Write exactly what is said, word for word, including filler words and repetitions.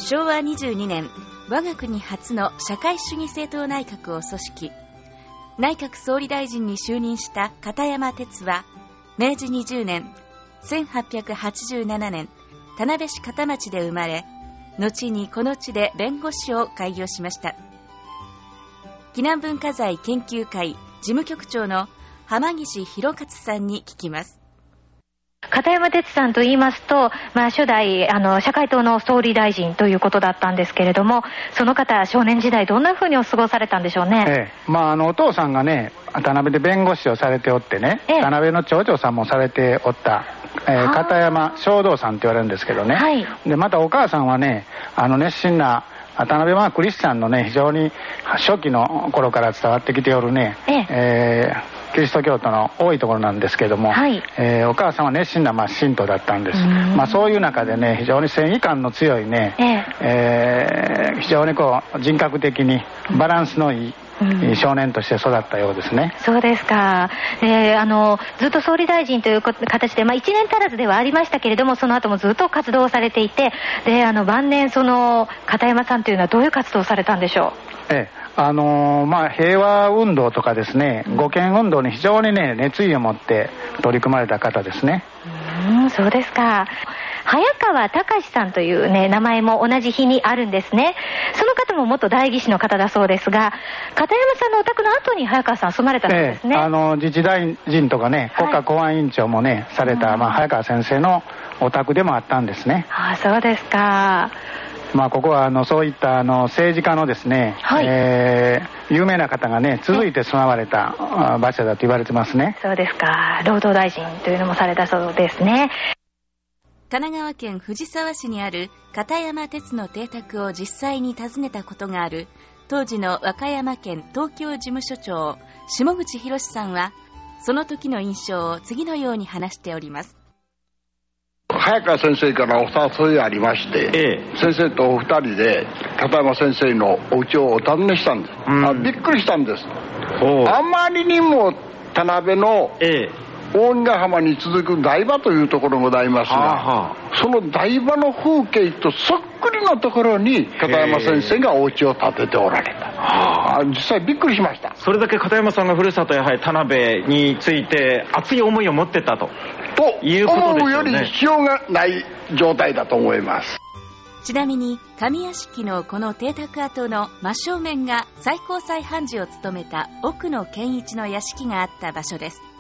しょうわにじゅうにねん、我が国初の社会主義政党内閣を組織。内閣総理大臣に就任した片山哲は、めいじにじゅうねん、せんはっぴゃくはちじゅうななねん、田辺市片町で生まれ、後にこの地で弁護士を開業しました。紀南文化財研究会事務局長の浜岸博勝さんに聞きます。 片山哲さんと言いますと、まあ、初代あの社会党の総理大臣ということだったんですけれども、その方少年時代どんなふうにお過ごされたんでしょうね。 ええ、まあ、あのお父さんがね田辺で弁護士をされておってね、ええ、田辺の町長さんもされておった、えー、片山正道さんって言われるんですけどね、はい、でまたお母さんはねあの熱心な田辺はクリスチャンのね非常に初期の頃から伝わってきておるね、えええーキリスト教徒の多いところなんですけども、はい、えー、お母さんは熱心な、まあ、信徒だったんです。まあ、そういう中でね非常に正義感の強いね、えええー、非常にこう人格的にバランスのいい、うん、少年として育ったようですね。 そうですか、えー、あのずっと総理大臣という形で、まあ、いちねん足らずではありましたけれども、その後もずっと活動をされていて、であの晩年その片山さんというのはどういう活動をされたんでしょう。 ええ、あのーまあ、平和運動とかですね、護憲運動に非常にね熱意を持って取り組まれた方ですね。 うーん、そうですか。早川隆さんというね名前も同じ日にあるんですね。その方も元代議士の方だそうですが、片山さんのお宅の後に早川さん住まれたんですね。 ええ、あの自治大臣とかね国家公安委員長もね、はい、された、まあ、早川先生のお宅でもあったんですね。 ああ、そうですか。 まあ、ここはあのそういったあの政治家のですね、はい、えー、有名な方がね続いて住まわれた場所だと言われてますね。 そうですか。労働大臣というのもされたそうですね。 神奈川県藤沢市にある片山哲の邸宅を実際に訪ねたことがある当時の和歌山県東京事務所長下口博さんは、その時の印象を次のように話しております。 早川先生からお誘いありまして、ええ、先生とお二人で片山先生のお家をお訪ねしたんです、うん、あびっくりしたんです。あまりにも田辺の、ええ、大荷ヶ浜に続く台場というところがございますが、はあ、その台場の風景とそっくりのところに片山先生がお家を建てておられた、はあ、実際びっくりしました。 それだけ片山さんがふるさとやはり田辺について熱い思いを持ってたとということですよね。思うより必要がない状態だと思います。 ちなみに上屋敷のこの邸宅跡の真正面が最高裁判事を務めた奥野健一の屋敷があった場所です。